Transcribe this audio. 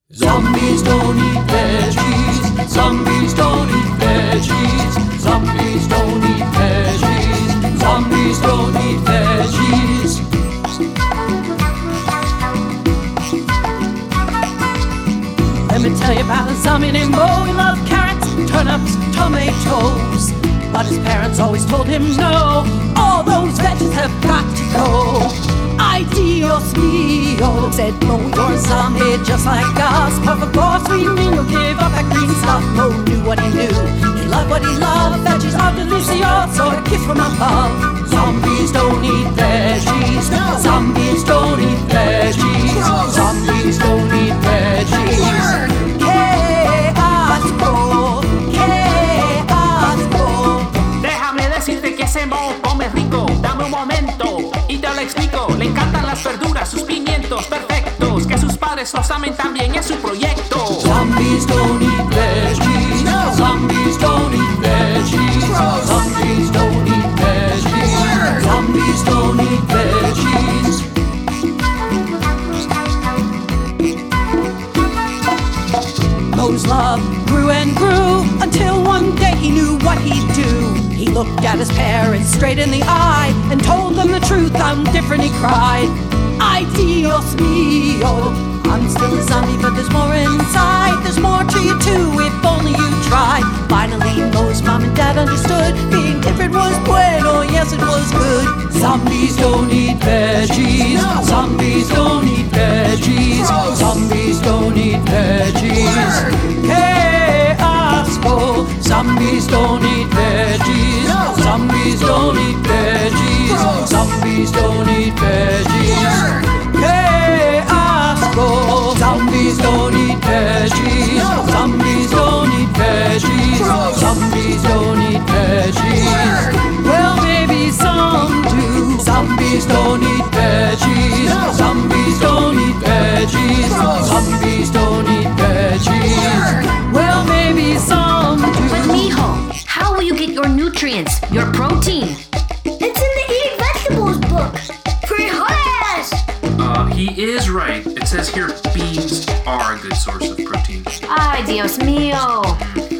Zombies don't eat veggies. Zombies don't eat veggies. Zombies don't eat veggies. Zombies don't eat veggies. Let me tell you about a zombie named Bo. He loved carrots, turnips, tomatoes, but his parents always told him no. All those veggies have got to go. Ay, Dios mío, said Bo, you're a zombie just like us. Puff of course, we mean you'll give up that green stuff. Bo knew what he knew. He loved what he loved. Veggies are delicious, so a kiss from above. Zombies don't eat veggies. Zombies don't eat veggies. Zombies don't eat veggies. ¡Qué asco! ¡Qué asco! Déjame decirte que ese Bo come rico. Dame un momento y te lo explico. Le encantan las verduras, sus pimientos perfectos, que sus padres los amen también es su proyecto. Zombies don't eat veggies. Zombies don't eat veggies. Zombies don't eat veggies. Zombies don't eat veggies. Bo's love grew and grew until one day he knew what he'd do. He looked at his parents straight in the eye and told them the truth. I'm different, he cried. Ay, Dios mío, I'm still a zombie, but there's more inside. There's more to you too, if only you tried. Finally, Bo's mom and dad understood. Being different was bueno, yes, it was good. Zombies don't eat veggies. Zombies don't eat veggies. Zombies don't eat veggies. ¡Qué asco! Zombies don't eat veggies. Zombies don't eat veggies. Zombies don't eat veggies. ¡Qué asco! Zombies don't eat veggies. Zombies don't eat veggies. Zombies don't eat veggies. Well, maybe some do. Zombies don't eat veggies. Zombies don't eat veggies. Zombies don't eat veggies. Well, maybe some do. But mijo, how will you get your nutrients, your protein? It's in the Eating Vegetables book. Frijoles! He is right. It says here beans are a good source of protein. Ay, Dios mío.